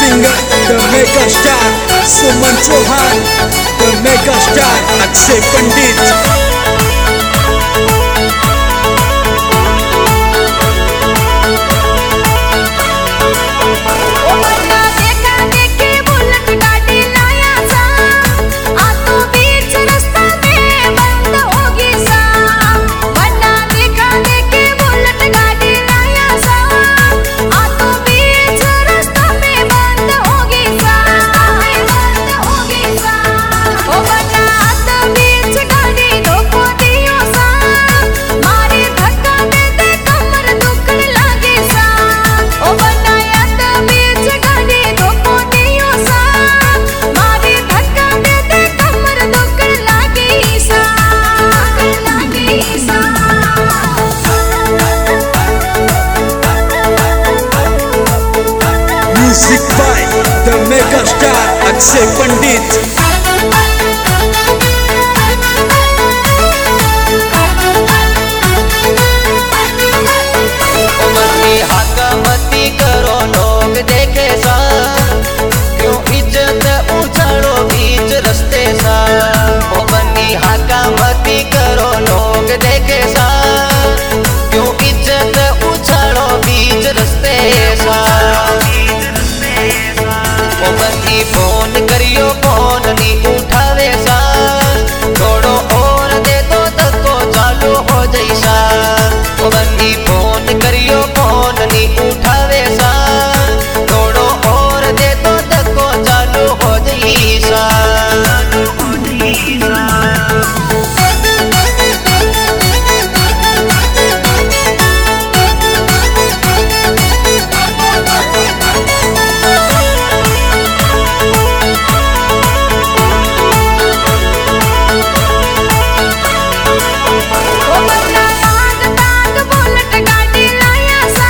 singer, the mega star Suman Chauhan, the mega star Akshay Pandit. Music by the mega star Akshay Pandit. मती करो लोग देखे सा, क्यों इज्जत उछालो बीच रस्ते सा। ओ बन्नी हाका मती करो लोग देखे सा, क्यों इज्जत उछालो बीच रस्ते सा। ओ बन्नी फोन करियो फोन नी उठावे सा, थोड़ो और दे दो धक्को चालू हो जैसा। ओ बन्नी फोन करियो फोन नी उठावे सा, थोड़ो और दे दो धक्को चालू हो जैसा। ओ बन्ना ताग ताग बुलेट गाड़ी लाया सा।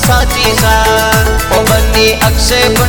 સાચી સા ઓ બની અક્ષય